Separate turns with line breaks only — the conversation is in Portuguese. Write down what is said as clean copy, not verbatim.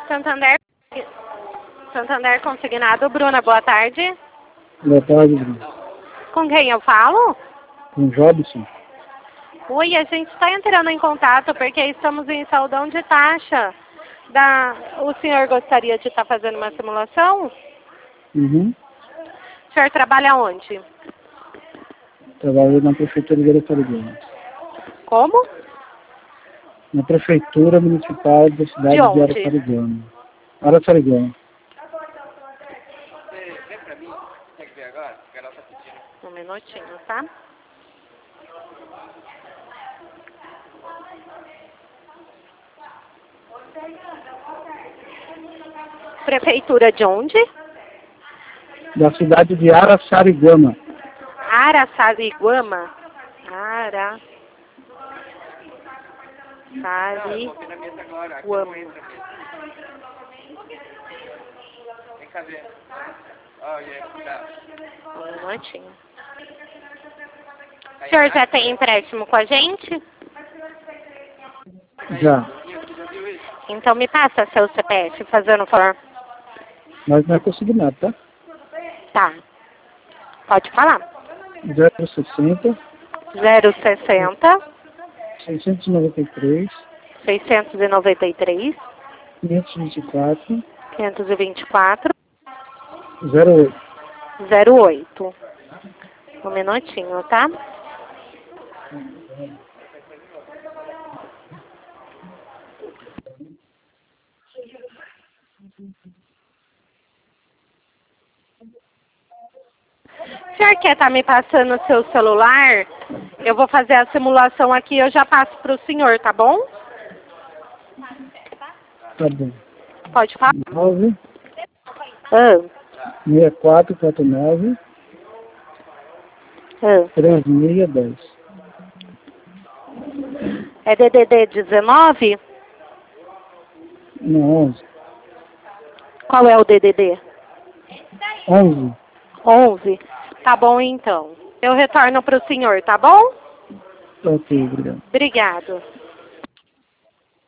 Santander, Santander Consignado. Bruna, boa tarde.
Boa tarde, Bruno.
Com quem eu falo?
Com o Jobson.
Oi, a gente está entrando em contato porque estamos em saldão de taxa. O senhor gostaria de estar fazendo uma simulação?
Uhum.
O senhor trabalha onde?
Trabalho na Prefeitura de Araçariguama.
Como?
Na Prefeitura Municipal da cidade de
onde?
Araçariguama. Araçariguama.
Vem pra mim, consegue ver agora? O canal tá pedindo.
Um minutinho, tá? Prefeitura de onde?
Da cidade de Araçariguama.
Araçariguama.
Vem na mesa agora, aqui não entra mesmo. Vem cá ver. Olha, tá.
Um minutinho. O senhor já tem empréstimo com a gente?
Já.
Então me passa seu CPF, fazendo favor.
Mas não é consignado, tá?
Tá. Pode falar.
060
060
693
693
524
524
08.
08. Um minutinho, tá? O senhor quer estar me passando o seu celular? Eu vou fazer a simulação aqui e eu já passo para o senhor, tá bom?
Tá bom.
Pode falar?
9
Ah,
6449 3610.
É DDD 19?
Não, 11.
Qual é o DDD?
11.
11? Tá bom, então. Eu retorno para o senhor, tá bom?
Ok, obrigado.
Obrigado.